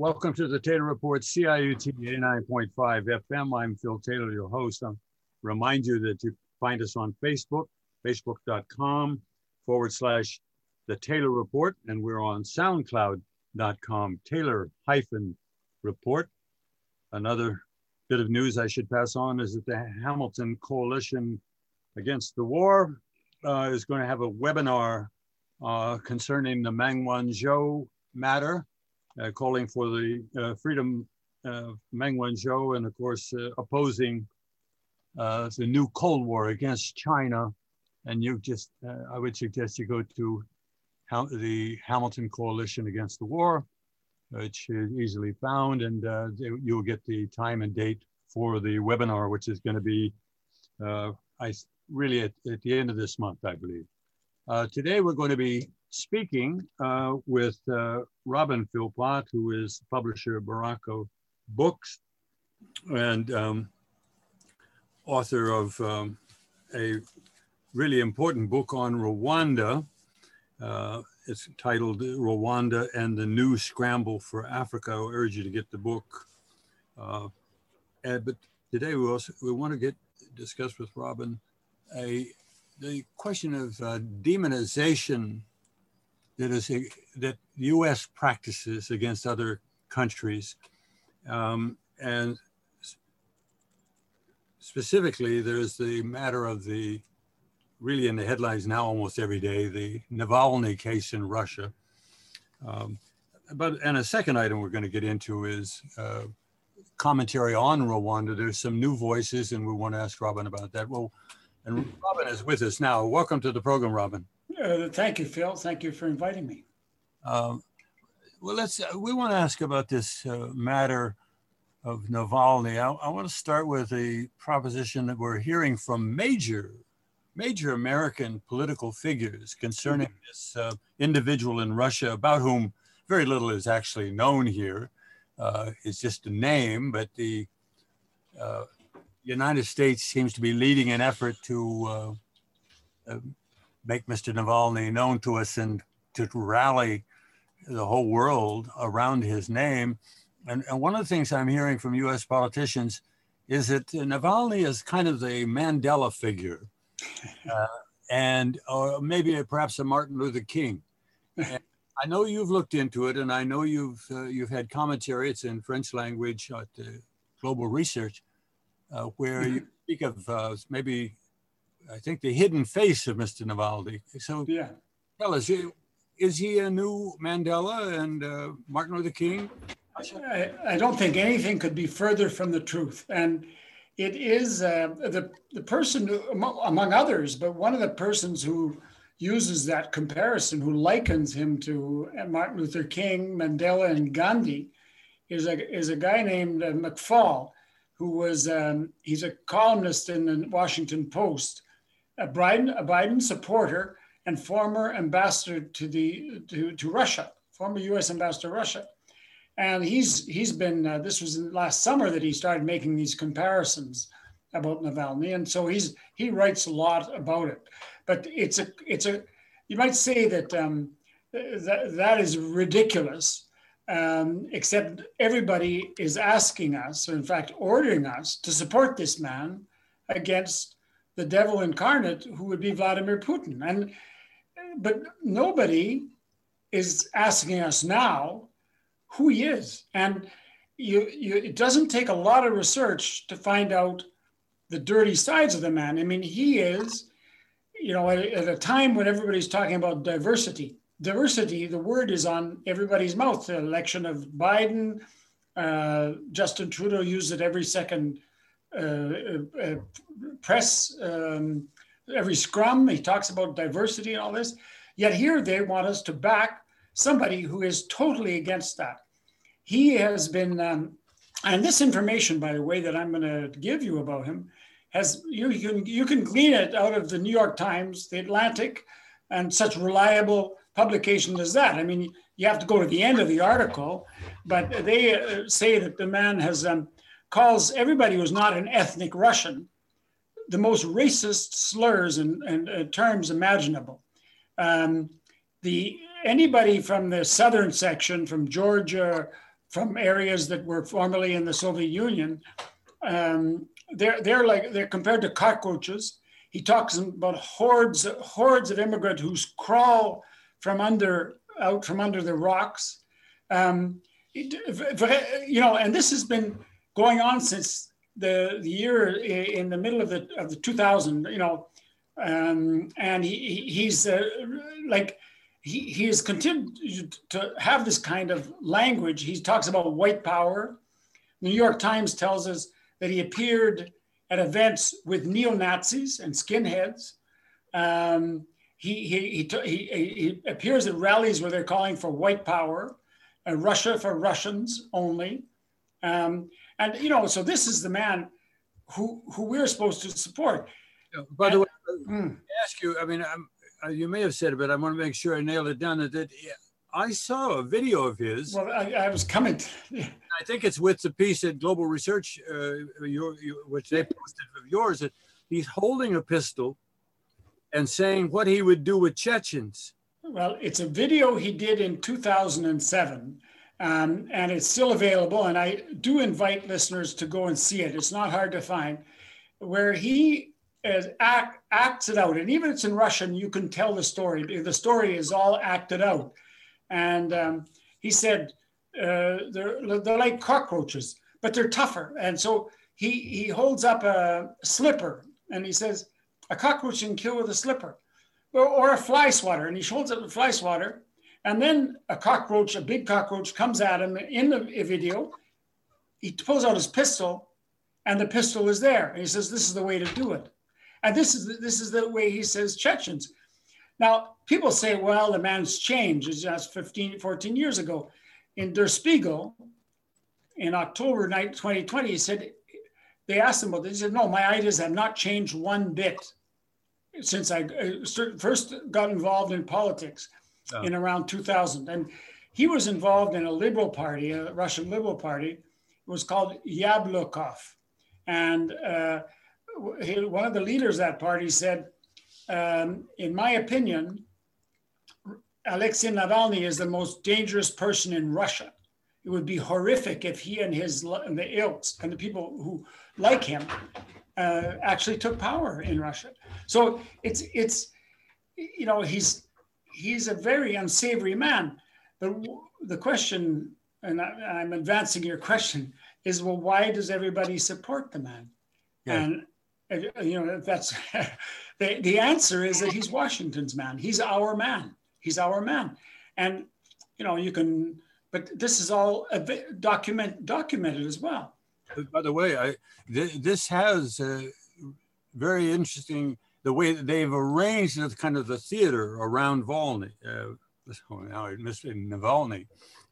Welcome to the Taylor Report, CIUT 89.5 FM. I'm Phil Taylor, your host. I'll remind you that you find us on Facebook, facebook.com/The Taylor Report, and we're on soundcloud.com, Taylor-Report. Another bit of news I should pass on is that the Hamilton Coalition Against the War is going to have a webinar concerning the Meng Wanzhou matter, calling for the freedom of Meng Wanzhou, and of course opposing the new Cold War against China. And I would suggest you go to the Hamilton Coalition Against the War, which is easily found, and you'll get the time and date for the webinar, which is going to be really at the end of this month, I believe. Today we're going to be speaking with Robin Philpott, who is the publisher of Baraka Books and author of a really important book on Rwanda. It's titled Rwanda and the New Scramble for Africa. I urge you to get the book. But today we want to discuss with Robin the question of demonization that U.S. practices against other countries. And specifically, there's the matter of really in the headlines now almost every day, the Navalny case in Russia. And a second item we're going to get into is commentary on Rwanda. There's some new voices, and we want to ask Robin about that. Well, and Robin is with us now. Welcome to the program, Robin. Thank you, Phil. Thank you for inviting me. Well, we want to ask about this matter of Navalny. I want to start with a proposition that we're hearing from major American political figures concerning this individual in Russia, about whom very little is actually known here. It's just a name, but the United States seems to be leading an effort to make Mr. Navalny known to us and to rally the whole world around his name. And one of the things I'm hearing from US politicians is that Navalny is kind of the Mandela figure, or maybe perhaps a Martin Luther King. And I know you've looked into it, and I know you've had commentary. It's in French language at Global Research, where you speak of maybe, I think, the hidden face of Mr. Navalny. So tell us, is he a new Mandela and Martin Luther King? I don't think anything could be further from the truth. And it is the person, among others, but one of the persons who uses that comparison, who likens him to Martin Luther King, Mandela, and Gandhi, is a guy named McFall, who was, he's a columnist in the Washington Post, a Biden supporter and former ambassador to Russia, former U.S. ambassador to Russia. And he's been, this was last summer that he started making these comparisons about Navalny. And so he writes a lot about it. But it's a you might say that that is ridiculous, except everybody is asking us, or in fact ordering us, to support this man against the devil incarnate, who would be Vladimir Putin. But nobody is asking us now who he is. And it doesn't take a lot of research to find out the dirty sides of the man. I mean, he is, at a time when everybody's talking about diversity, the word is on everybody's mouth. The election of Biden, Justin Trudeau used it every second press, every scrum. He talks about diversity and all this. Yet here they want us to back somebody who is totally against that. He has been, and this information, by the way, that I'm going to give you about him, you can glean it out of the New York Times, the Atlantic, and such reliable publications as that. I mean, you have to go to the end of the article, but they say that the man has calls everybody who's not an ethnic Russian the most racist slurs and terms imaginable. Anybody from the southern section, from Georgia, from areas that were formerly in the Soviet Union. They're compared to cockroaches. He talks about hordes of immigrants who crawl out from under the rocks. And this has been going on since the year in the middle of the 2000. And he has continued to have this kind of language. He talks about white power. The New York Times tells us that he appeared at events with neo-Nazis and skinheads. He appears at rallies where they're calling for white power, Russia for Russians only. So this is the man who we're supposed to support. By the way, I ask you, I mean, you may have said it, but I want to make sure I nail it down. That I saw a video of his. Well, I was coming. I think it's with the piece at Global Research, which they posted of yours, that he's holding a pistol and saying what he would do with Chechens. Well, it's a video he did in 2007, and it's still available. And I do invite listeners to go and see it. It's not hard to find, where he acts it out. And even if it's in Russian, you can tell the story. The story is all acted out. And he said, they're like cockroaches, but they're tougher. And so he holds up a slipper and he says, a cockroach can kill with a slipper, or a fly swatter. And he holds up a fly swatter. And then a big cockroach comes at him in the video. He pulls out his pistol and the pistol is there. And he says, this is the way to do it. And this is the way he says Chechens. Now, people say, well, the man's changed. It's just 14 years ago. In Der Spiegel, in October 2020, he said, they asked him about this. He said, no, my ideas have not changed one bit since I first got involved in politics in around 2000. And he was involved in a liberal party, a Russian liberal party. It was called Yablokov. And one of the leaders of that party said, in my opinion, Alexei Navalny is the most dangerous person in Russia. It would be horrific if he and the ilks and the people who like him actually took power in Russia. So he's a very unsavory man. But the question, and I'm advancing your question, is, well, why does everybody support the man? Yeah. And that's the answer is that he's Washington's man. He's our man. He's our man. And but this is all documented as well. By the way, this has very interesting, the way that they've arranged kind of the theater around Navalny. Now I missed Navalny.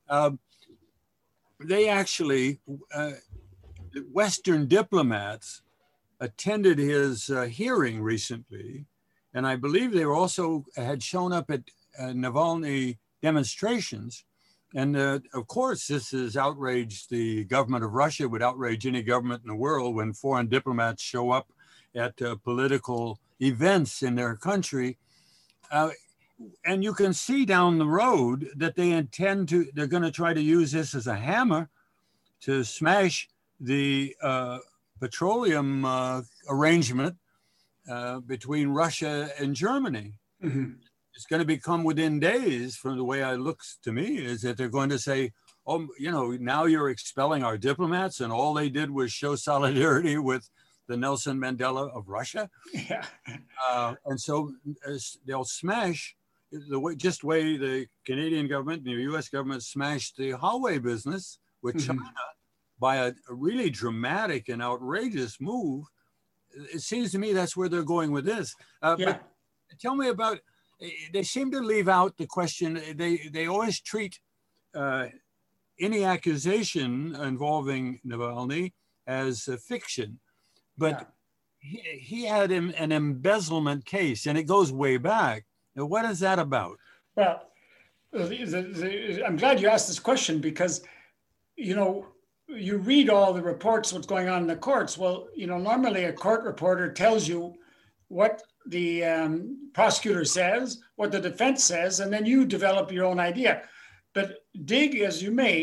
They actually, Western diplomats attended his hearing recently, and I believe they also had shown up at Navalny demonstrations. And of course, this has outraged the government of Russia, would outrage any government in the world when foreign diplomats show up at political events in their country. And you can see down the road that they're going to try to use this as a hammer to smash the petroleum arrangement between Russia and Germany. Mm-hmm. It's going to become within days, from the way it looks to me, is that they're going to say, oh, now you're expelling our diplomats, and all they did was show solidarity with the Nelson Mandela of Russia. Yeah. And so they'll smash the way the Canadian government and the US government smashed the Huawei business with mm-hmm. China by a really dramatic and outrageous move. It seems to me that's where they're going with this. But tell me about, they seem to leave out the question. They always treat any accusation involving Navalny as a fiction, but he had an embezzlement case, and it goes way back. Now, what is that about? Well, I'm glad you asked this question, because, you read all the reports, what's going on in the courts. Well, normally a court reporter tells you what the prosecutor says, what the defense says, and then you develop your own idea. But dig as you may,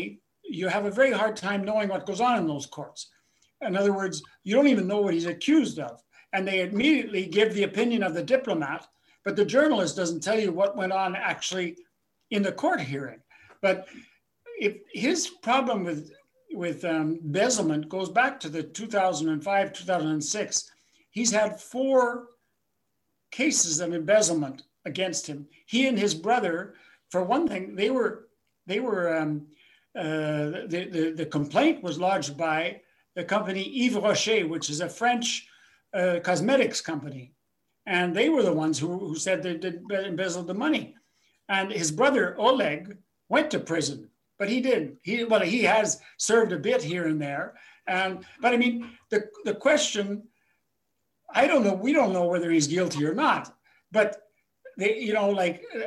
you have a very hard time knowing what goes on in those courts. In other words, you don't even know what he's accused of. And they immediately give the opinion of the diplomat, but the journalist doesn't tell you what went on actually in the court hearing. But if his problem with embezzlement goes back to the 2005, 2006, he's had 4 cases of embezzlement against him. He and his brother, for one thing, the complaint was lodged by the company Yves Rocher, which is a French cosmetics company. And they were the ones who said they did embezzle the money. And his brother, Oleg, went to prison, but he didn't. He has served a bit here and there. But I mean, the question, I don't know, we don't know whether he's guilty or not, but we don't,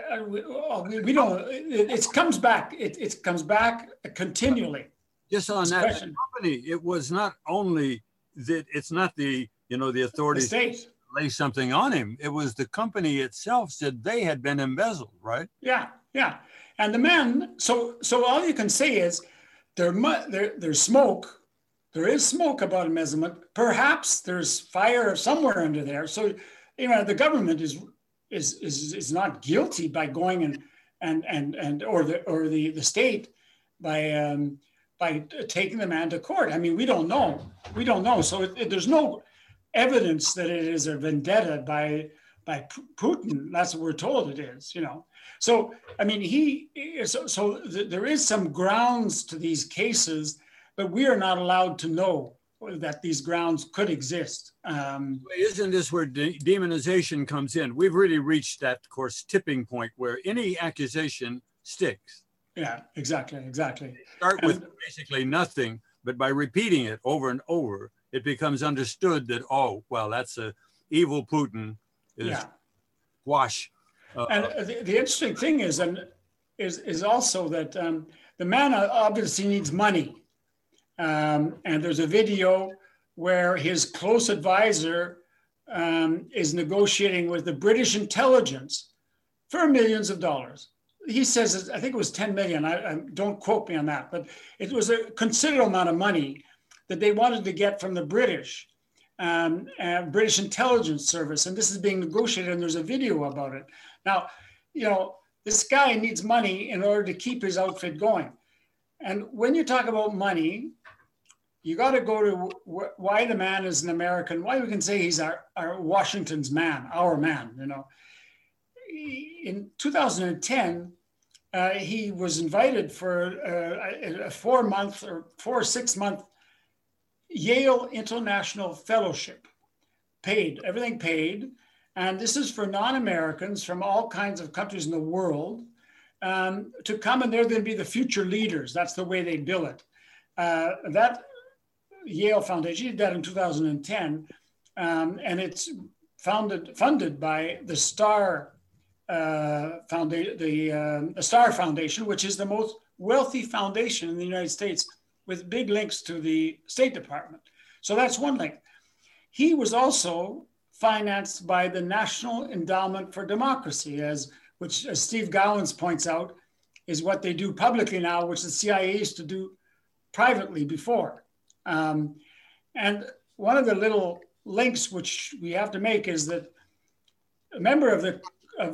it comes back continually. Just on that company, it was not only that it's not the authorities lay something on him. It was the company itself said they had been embezzled, right? Yeah. And the men, so all you can say is there's smoke. There is smoke about embezzlement. Perhaps there's fire somewhere under there. So, the government is not guilty by going or the state by taking the man to court. I mean, we don't know. So there's no evidence that it is a vendetta by Putin. That's what we're told it is, So, I mean, there is some grounds to these cases, but we are not allowed to know that these grounds could exist. Isn't this where demonization comes in? We've really reached that, of course, tipping point where any accusation sticks. Yeah, exactly. Start with basically nothing, but by repeating it over and over, it becomes understood that, that's a evil Putin. Wash. And the interesting thing is also that the man obviously needs money. And there's a video where his close advisor is negotiating with the British intelligence for millions of dollars. He says, I think it was 10 million. I don't quote me on that, but it was a considerable amount of money that they wanted to get from the British intelligence service. And this is being negotiated, and there's a video about it. Now, this guy needs money in order to keep his outfit going. And when you talk about money, you got to go to why the man is an American, why we can say he's our Washington's man, our man, In 2010, he was invited for a 4-month or 4 or 6 month Yale International Fellowship, everything paid. And this is for non-Americans from all kinds of countries in the world to come, and they're going to be the future leaders. That's the way they bill it. That Yale Foundation did that in 2010, and it's funded by the Star Foundation, the Star Foundation, which is the most wealthy foundation in the United States, with big links to the State Department. So that's one link. He was also financed by the National Endowment for Democracy, which as Steve Gowans points out, is what they do publicly now, which the CIA used to do privately before. And one of the little links which we have to make is that a member of the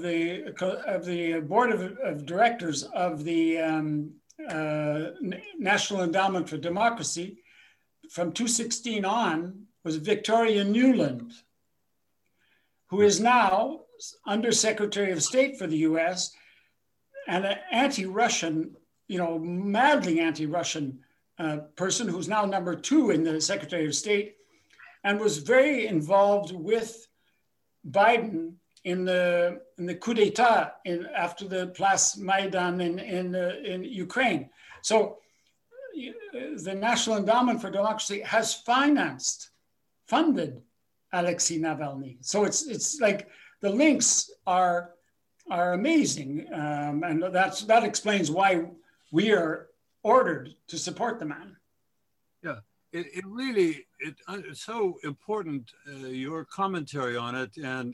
board of directors of the National Endowment for Democracy from 2016 on was Victoria Nuland, who is now Undersecretary of State for the US and an anti-Russian, madly anti-Russian person who's now number 2 in the Secretary of State, and was very involved with Biden in the coup d'etat after the Place Maidan in Ukraine. So the National Endowment for Democracy has funded Alexei Navalny. So it's like the links are amazing, and that explains why we are ordered to support the man. Yeah, it's so important, your commentary on it, and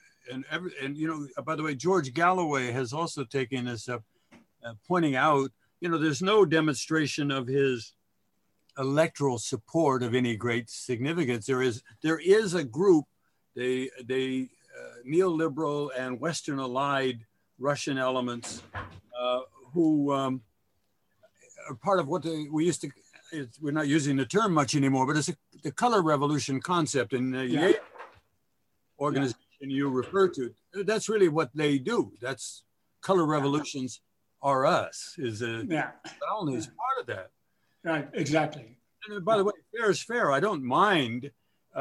by the way, George Galloway has also taken this up, pointing out there's no demonstration of his electoral support of any great significance. There is a group, they neoliberal and Western allied Russian elements who are part of what we used to, we're not using the term much anymore, but it's the color revolution concept in the Yale organization you refer to. That's really what they do. That's color revolutions are us, is Navalny is part of that. Right, exactly. And by the way, fair is fair. I don't mind,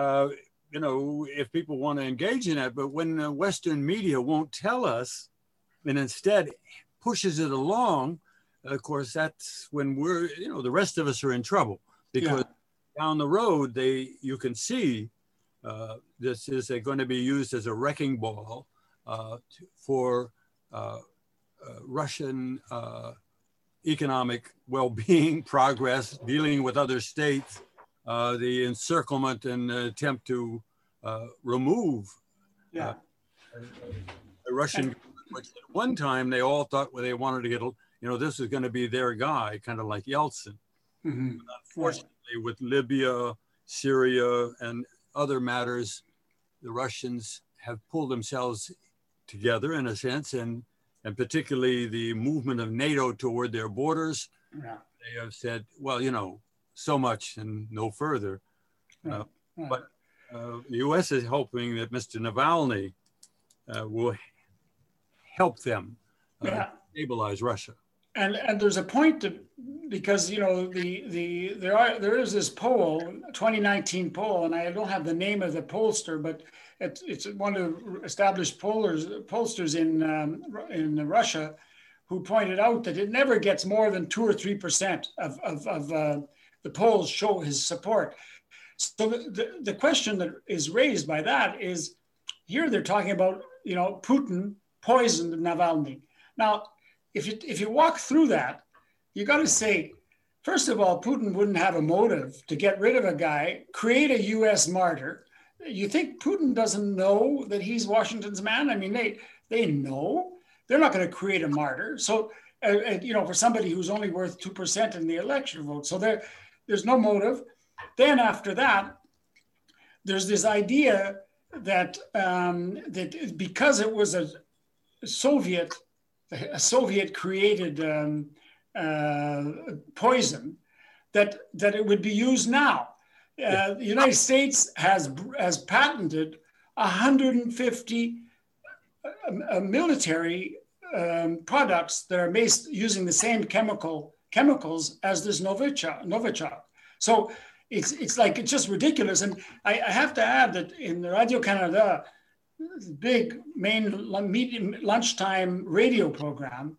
if people want to engage in that, but when Western media won't tell us and instead pushes it along, of course, that's when we're, the rest of us are in trouble, because down the road, you can see this is going to be used as a wrecking ball for Russian economic well-being, progress, dealing with other states, the encirclement and attempt to remove the Russian, which at one time they all thought they wanted to get, this is going to be their guy, kind of like Yeltsin. Mm-hmm. Unfortunately, with Libya, Syria, and other matters, the Russians have pulled themselves together in a sense, and particularly the movement of NATO toward their borders. They have said, well, so much and no further. But the U.S. is hoping that Mr. Navalny will help them stabilize Russia. And there's a point because there is this poll, 2019 poll, and I don't have the name of the pollster, but it's one of the established pollsters in Russia, who pointed out that it never gets more than 2 or 3% of the polls show his support. So the question that is raised by that is, here they're talking about Putin poisoned Navalny. Now, if you walk through that, you got to say, first of all, Putin wouldn't have a motive to get rid of a guy, create a U.S. martyr. You think Putin doesn't know that he's Washington's man? I mean, they know. They're not going to create a martyr. So, for somebody who's only worth 2% in the election vote. So there's no motive. Then after that, there's this idea that that because it was a Soviet created poison, that it would be used now. The United States has patented 150 military products that are based using the same chemicals as this Novichok. So it's like, it's just ridiculous. And I have to add that in the Radio Canada, big main lunchtime radio program,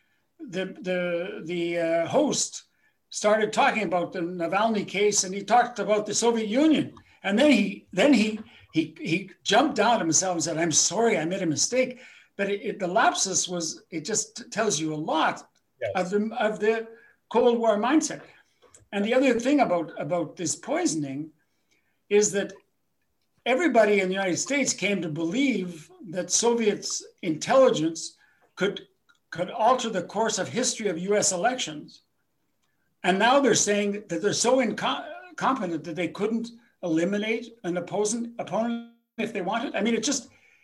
the host started talking about the Navalny case, and he talked about the Soviet Union, and then he jumped down himself and said, "I'm sorry, I made a mistake." But the lapsus was, it just tells you a lot of the Cold War mindset. And the other thing about this poisoning is that everybody in the United States came to believe that Soviets' intelligence could alter the course of history of US elections. And now they're saying that they're so incompetent that they couldn't eliminate an opponent if they wanted. I mean, it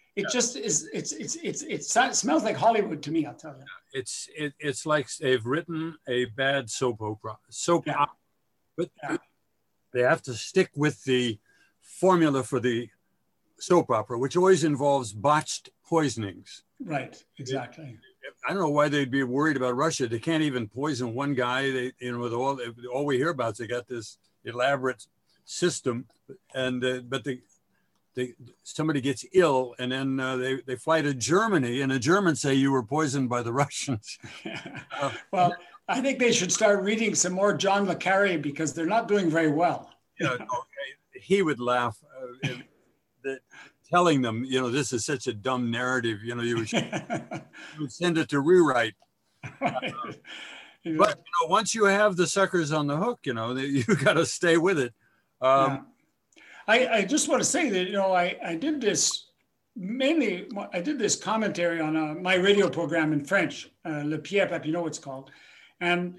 smells like Hollywood to me, I'll tell you. It's like they've written a bad soap opera. But they have to stick with the formula for the soap opera, which always involves botched poisonings. Right, exactly. I don't know why they'd be worried about Russia. They can't even poison one guy. With all we hear about is they got this elaborate system, and somebody gets ill, and then they fly to Germany, and the Germans say you were poisoned by the Russians. Well, I think they should start reading some more John le Carré, because they're not doing very well. He would laugh, telling them, this is such a dumb narrative. You would send it to rewrite. Right. But once you have the suckers on the hook, you got to stay with it. I just want to say that I did this commentary on my radio program in French, Le Pied Papineau, it's called. And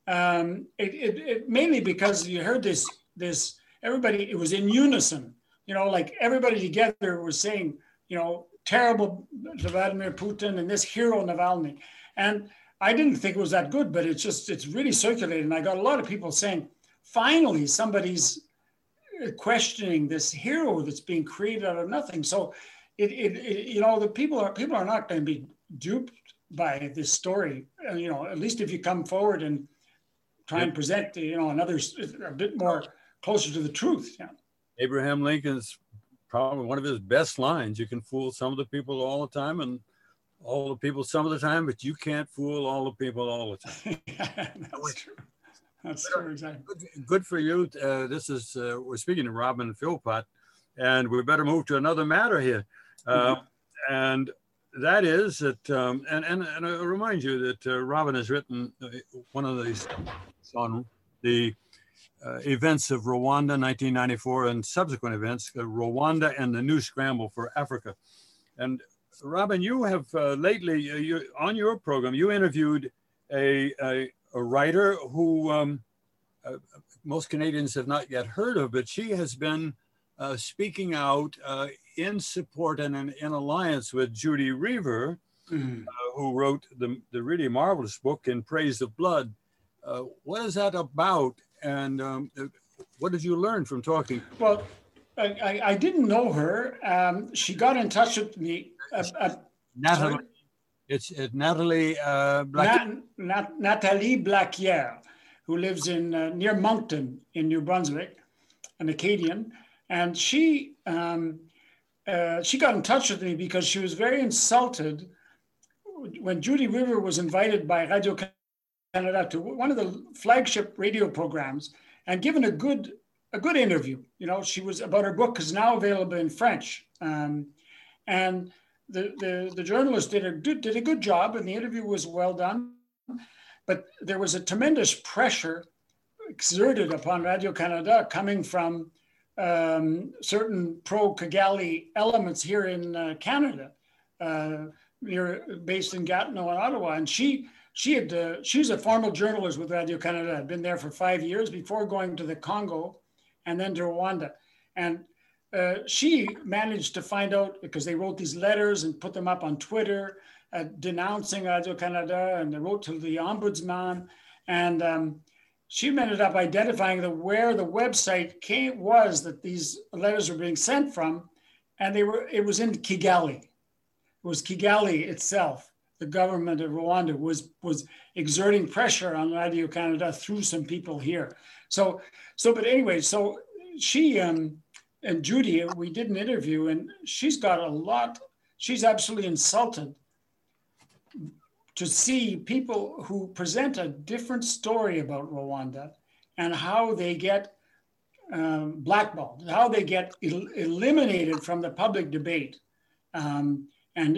it mainly because you heard this everybody, it was in unison, like everybody together was saying, terrible to Vladimir Putin and this hero Navalny. And I didn't think it was that good, but it's really circulated. And I got a lot of people saying, finally, somebody's questioning this hero that's being created out of nothing. So the people are not going to be duped by this story. At least if you come forward and try and present, another a bit more closer to the truth. Yeah. Abraham Lincoln's probably one of his best lines. You can fool some of the people all the time and all the people some of the time, but you can't fool all the people all the time. Yeah, that's true. That's true, exactly. Good for you. This is, we're speaking to Robin Philpott, and we better move to another matter here. And that is that, and I remind you that Robin has written one of these on the events of Rwanda, 1994, and subsequent events, Rwanda and the New Scramble for Africa. And Robin, you have lately, on your program, you interviewed a writer who most Canadians have not yet heard of, but she has been speaking out in support and in alliance with Judy Reaver, who wrote the really marvelous book, In Praise of Blood. What is that about? And what did you learn from talking? Well, I didn't know her. She got in touch with me. Natalie. It's Natalie Blaquier. Nathalie Blaquier, who lives in near Moncton in New Brunswick, an Acadian, and she got in touch with me because she was very insulted when Judy Reaver was invited by Radio Canada to one of the flagship radio programs and given a good interview. She was about her book is now available in French, and the journalist did a good job, and the interview was well done. But there was a tremendous pressure exerted upon Radio Canada coming from certain pro-Kigali elements here in Canada, based in Gatineau and Ottawa. And she's a former journalist with Radio Canada, had been there for 5 years before going to the Congo and then to Rwanda. And she managed to find out, because they wrote these letters and put them up on Twitter, denouncing Radio Canada, and they wrote to the ombudsman. And she ended up identifying where the website was that these letters were being sent from. And it was in Kigali. It was Kigali itself. The government of Rwanda was exerting pressure on Radio Canada through some people here. But anyway, so she and Judy, we did an interview, and she's absolutely insulted to see people who present a different story about Rwanda and how they get blackballed, how they get eliminated from the public debate. And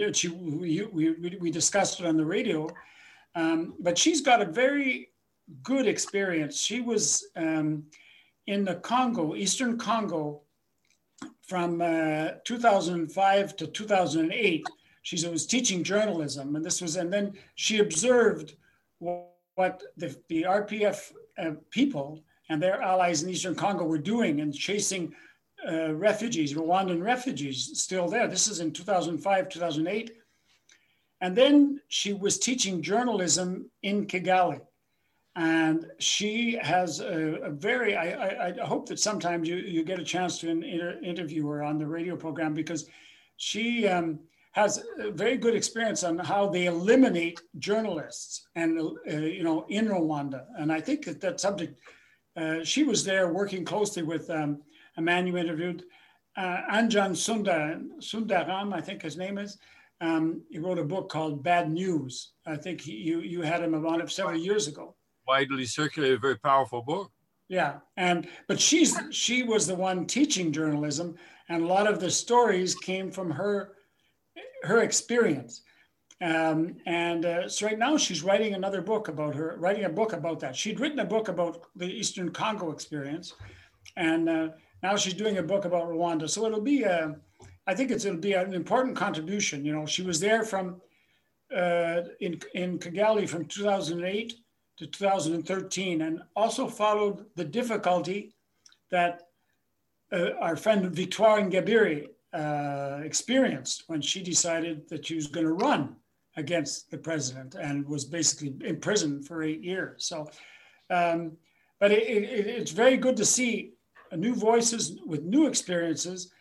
we discussed it on the radio, but she's got a very good experience. She was in the Congo, Eastern Congo, from 2005 to 2008. She was teaching journalism, and then she observed what the RPF people and their allies in Eastern Congo were doing and chasing refugees, Rwandan refugees still there. This is in 2005, 2008. And then she was teaching journalism in Kigali. And she has I hope that sometimes you get a chance to interview her on the radio program, because she has a very good experience on how they eliminate journalists and, in Rwanda. And I think that subject, she was there working closely with a man you interviewed, Anjan Sundaram, I think his name is. He wrote a book called Bad News. I think you had him on it several years ago. Widely circulated, very powerful book. Yeah, but she was the one teaching journalism, and a lot of the stories came from her experience. So right now she's writing a book about that. She'd written a book about the Eastern Congo experience, and now she's doing a book about Rwanda. So it'll be, I think it'll be an important contribution. She was there from in Kigali from 2008 to 2013, and also followed the difficulty that our friend Victoire Ingabire experienced when she decided that she was going to run against the president and was basically imprisoned for 8 years. So, but it's very good to see new voices with new experiences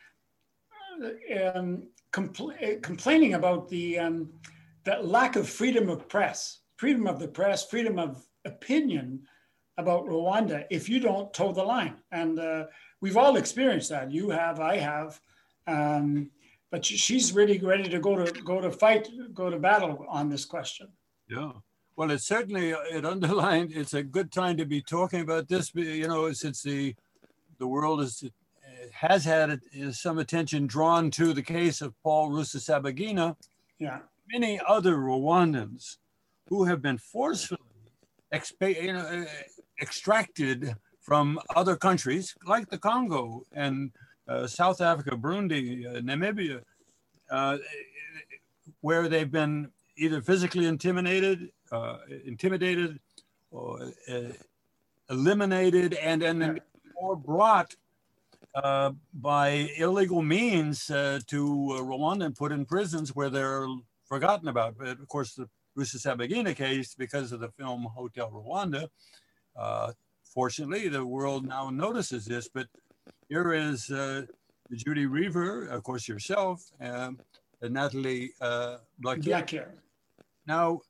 complaining about that lack of freedom of press, freedom of the press, freedom of opinion about Rwanda if you don't toe the line. And we've all experienced that. You have, I have. But she's really ready to go to battle on this question. Yeah. Well, it certainly, it underlined, it's a good time to be talking about this, you know, since the world has had some attention drawn to the case of Paul Rusesabagina. Yeah. Many other Rwandans who have been forcefully extracted from other countries like the Congo and South Africa, Burundi, Namibia, where they've been either physically intimidated, or eliminated, and then or brought by illegal means to Rwanda and put in prisons where they're forgotten about. But of course, the Rusesabagina case, because of the film Hotel Rwanda, fortunately, the world now notices this. But here is Judy Reaver, of course, yourself, and Nathalie Blaquier. Now,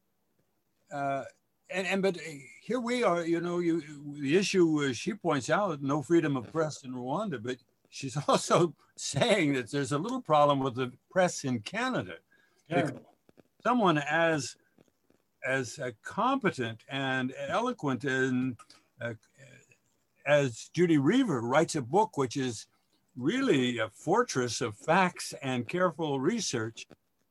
but here we are, you know, the issue she points out, no freedom of press in Rwanda, but she's also saying that there's a little problem with the press in Canada. Someone as competent and eloquent and as Judy Reaver writes a book which is really a fortress of facts and careful research,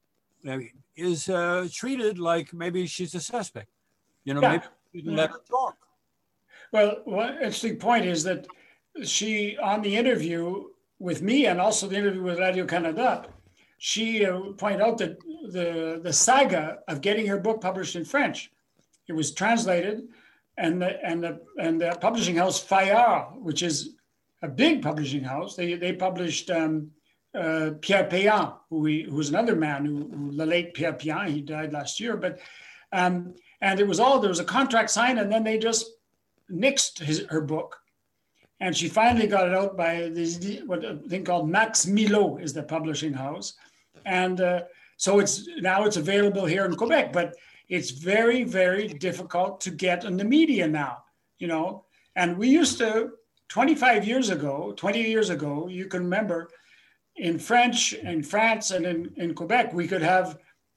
is treated like maybe she's a suspect. You know, maybe you can let her talk. Well, one interesting point is that she, on the interview with me and also the interview with Radio Canada, she pointed out that the saga of getting her book published in French, it was translated, and the publishing house Fayard, which is a big publishing house, they published Pierre Péan, who was another man who the late Pierre Péan, he died last year, but and there was a contract signed, and then they just nixed her book. And she finally got it out by what a thing called Max Milo is the publishing house. And so now it's available here in Quebec, but it's very, very difficult to get in the media now, you know. And we used to, 20 years ago, you can remember in France and in Quebec, we could have,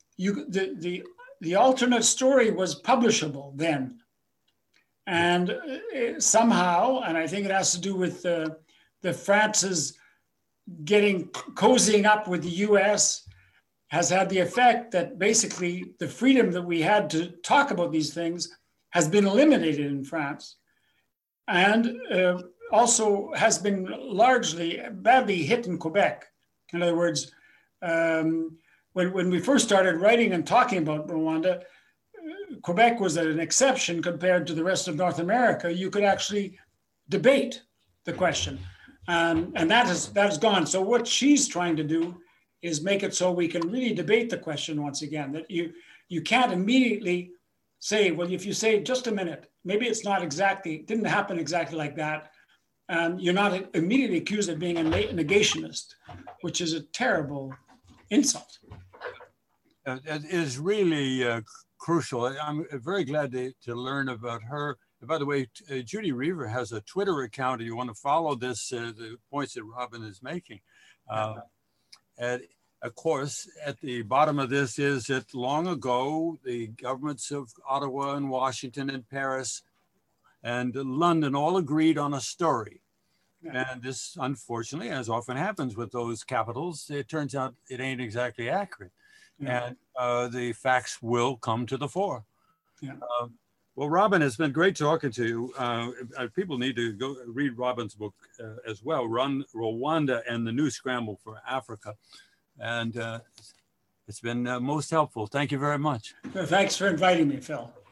the alternate story was publishable then. And somehow, and I think it has to do with the France's cozying up with the US, has had the effect that basically the freedom that we had to talk about these things has been eliminated in France, and also has been largely badly hit in Quebec. In other words, when we first started writing and talking about Rwanda, Quebec was an exception compared to the rest of North America. You could actually debate the question, and that has gone. So what she's trying to do is make it so we can really debate the question once again, that you can't immediately say, well, if you say, just a minute, maybe it's not exactly, it didn't happen exactly like that. You're not immediately accused of being a negationist, which is a terrible insult. It is really crucial. I'm very glad to learn about her. And by the way, Judy Reaver has a Twitter account if you want to follow this, the points that Robin is making. And of course, at the bottom of this is that long ago, the governments of Ottawa and Washington and Paris and London all agreed on a story. And this, unfortunately, as often happens with those capitals, it turns out it ain't exactly accurate. And the facts will come to the fore. Well, Robin, it's been great talking to you. People need to go read Robin's book as well, Run Rwanda and the New Scramble for Africa. And it's been most helpful. Thank you very much. Thanks for inviting me, Phil.